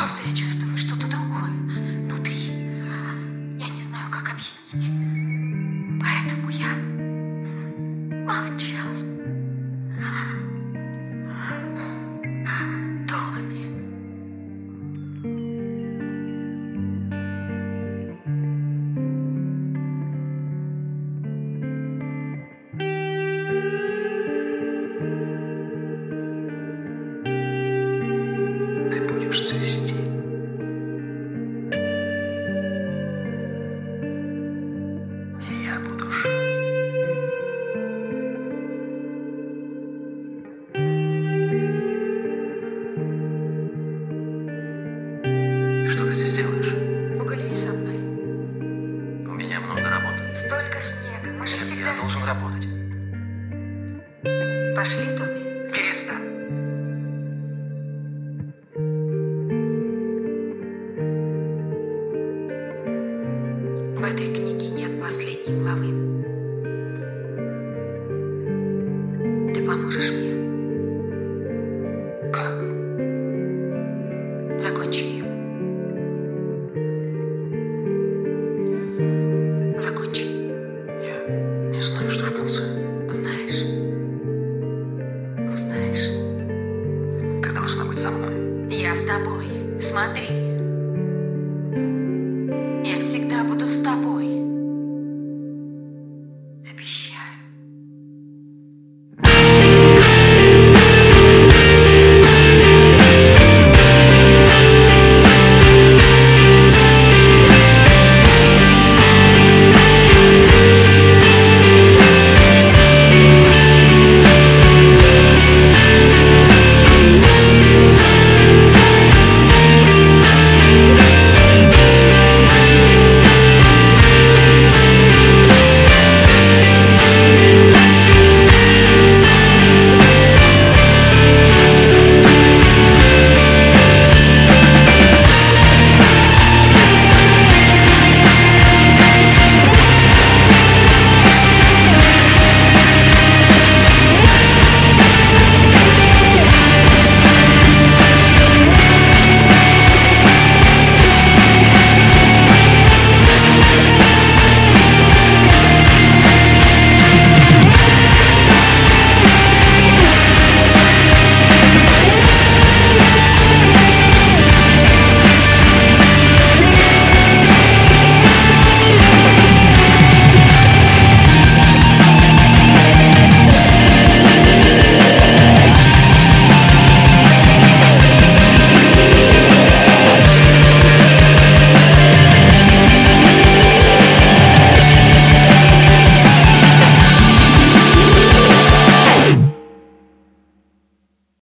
Просто я чувствую что-то другое внутри. Я не знаю, как объяснить. Поэтому я молчал. Томми. Ты будешь цвести. И я буду жить. Что ты здесь делаешь? Погуляй со мной. У меня много работы. Столько снега. Мы же всегда... Я должен работать. Пошли, Томми. Перестань. В этой книге нет последней главы. Ты поможешь мне? Как? Закончи ее. Закончи. Я не знаю, что в конце. Знаешь. Узнаешь. Ты должна быть со мной. Я с тобой. Смотри.